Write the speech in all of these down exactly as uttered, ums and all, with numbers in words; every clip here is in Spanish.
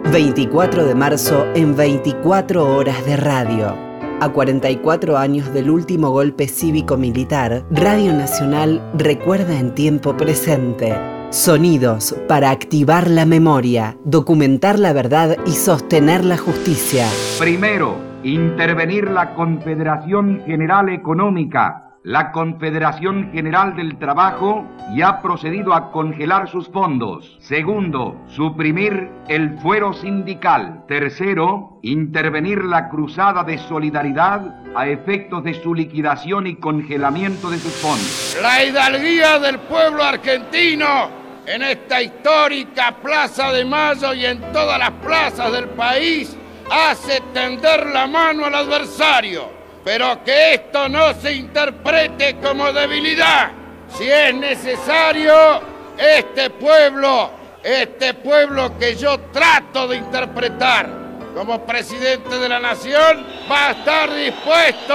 veinticuatro de marzo en veinticuatro horas de radio. A cuarenta y cuatro años del último golpe cívico-militar, Radio Nacional recuerda en tiempo presente. Sonidos para activar la memoria, documentar la verdad y sostener la justicia. Primero, intervenir la Confederación General Económica, la Confederación General del Trabajo, y ha procedido a congelar sus fondos. Segundo, suprimir el fuero sindical. Tercero, intervenir la Cruzada de Solidaridad a efectos de su liquidación y congelamiento de sus fondos. La hidalguía del pueblo argentino en esta histórica Plaza de Mayo y en todas las plazas del país hace tender la mano al adversario. Pero que esto no se interprete como debilidad. Si es necesario, este pueblo, este pueblo que yo trato de interpretar como presidente de la nación, va a estar dispuesto,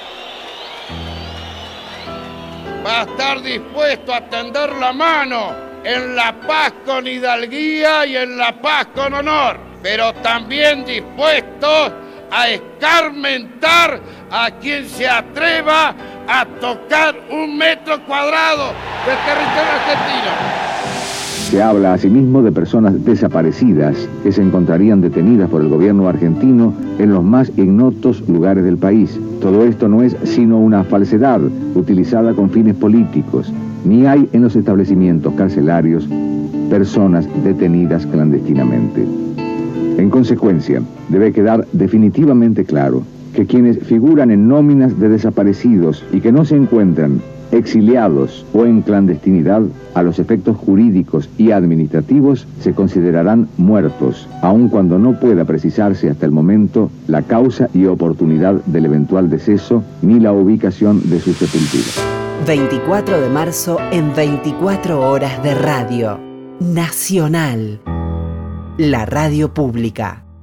va a estar dispuesto a tender la mano en la paz con hidalguía y en la paz con honor, pero también dispuesto a escarmentar a quien se atreva a tocar un metro cuadrado del territorio argentino. Se habla asimismo de personas desaparecidas que se encontrarían detenidas por el gobierno argentino en los más ignotos lugares del país. Todo esto no es sino una falsedad utilizada con fines políticos. Ni hay en los establecimientos carcelarios personas detenidas clandestinamente. En consecuencia, debe quedar definitivamente claro que quienes figuran en nóminas de desaparecidos y que no se encuentran exiliados o en clandestinidad, a los efectos jurídicos y administrativos se considerarán muertos, aun cuando no pueda precisarse hasta el momento la causa y oportunidad del eventual deceso ni la ubicación de su sepultura. veinticuatro de marzo en veinticuatro horas de radio. Nacional. La radio pública.